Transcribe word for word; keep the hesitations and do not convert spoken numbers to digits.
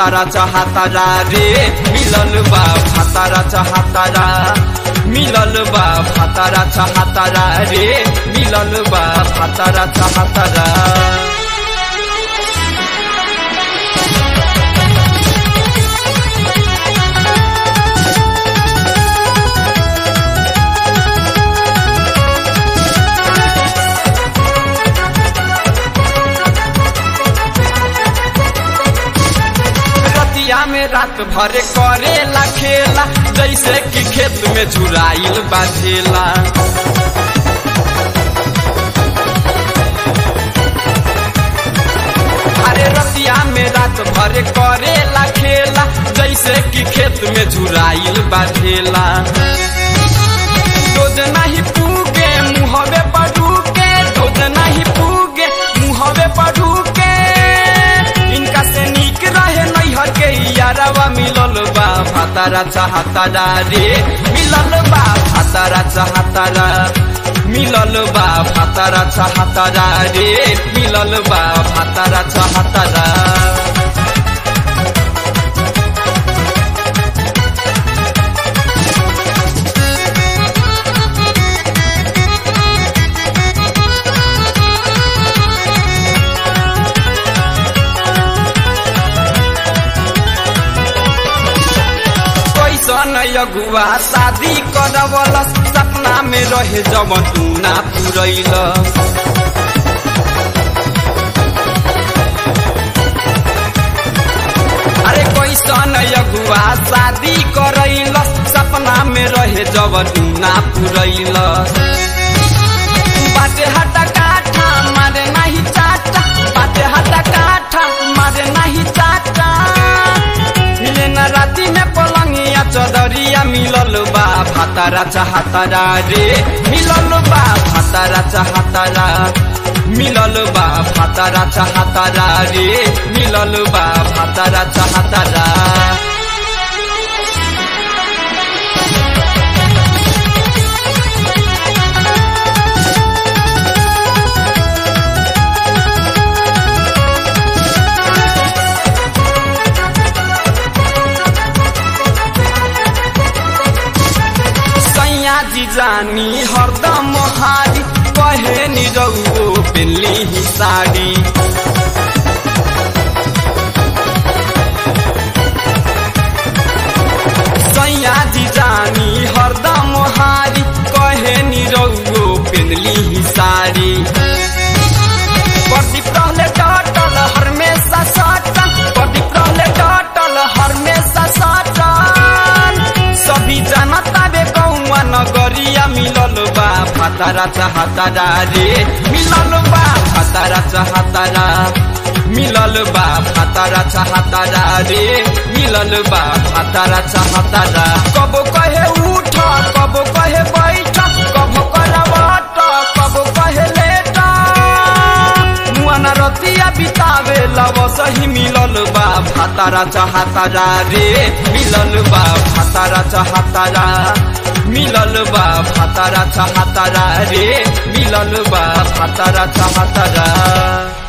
भातारा चाहतारा रे मिलल बा भातारा चाहतारा मिलल बा भातारा चाहतारा रे मिलल बा भातारा चाहतारा। में रात भर करेला खेला जैसे कि खेत में झुराइल बाझेला। अरे रतिया में रात भर करेला खेला जैसे कि खेत में झुराइल बाझेला। रोज नहीं पूगे मुहवे पड़ू के रोज नहीं पूगे मुहवे पड़ू के इनका से नीक रहे नैहर के यारवा मिलल बा भातारा चाहतारा रे मिलल बा भातारा चाहतारा मिलल बा भातारा चाहतारा रे मिलल बा भातारा चाहतारा। अगुआ शादी करवल सपना में रहे जब तू ना पुरैल। अरे कैसन अगुआ शादी करैल सपना में रहे जब तू ना पुरैल। बाटे हटा काठा मारे नहीं चाटा बाटे हटा काठा मारे नहीं चाटा मिले न राती में पलंगिया चदरिया मिलल बा भातारा चाहतारा रे मिलल बा भातारा चाहतारा मिलल बा भातारा चाहतारा रे मिलल बा भातारा चाहतारा। जी जानी हरदम हारी कहे नि रउओ पेली ही साड़ी। सैया जी जानी हरदम हारी कहे नि रउओ पेली ही साड़ी। प्रदीप रहले डटल हमेशा सटल प्रदीप रहले डटल हमेशा सटल सभी जानता बे कौआ नगरिया मिलल बा भातारा चाहतारा रे मिलल बा भातारा चाहतारा मिलल बा भातारा चाहतारा रे मिलल बा भातारा चाहतारा। कबो कहे उठ कबो कहे बैठ कबो करवट कबो कहे लेट मुआना रतिया बितावे लव सही मिलल बा भातारा चाहतारा रे मिलल बा भातारा चाहतारा मिलल बा भातारा चाहतारा रे मिलल बा भातारा चाहतारा।